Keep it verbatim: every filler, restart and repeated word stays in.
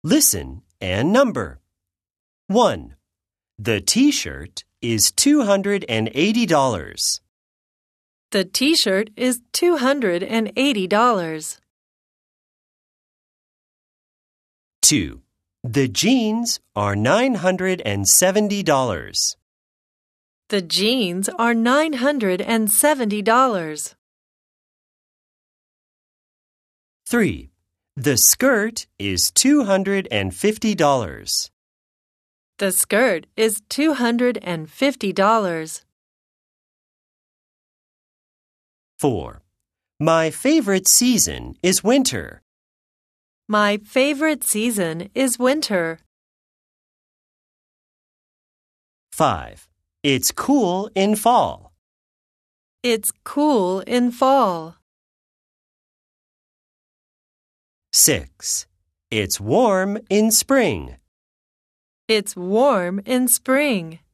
Listen and number. one. The T-shirt is two hundred eighty dollars. The T-shirt is two hundred eighty dollars. two. The jeans are nine hundred seventy dollars. The jeans are nine hundred seventy dollars. three. The skirt is two hundred fifty dollars. The skirt is two hundred fifty dollars. four. My favorite season is winter. My favorite season is winter. five. It's cool in fall. It's cool in fall. six. It's warm in spring. It's warm in spring.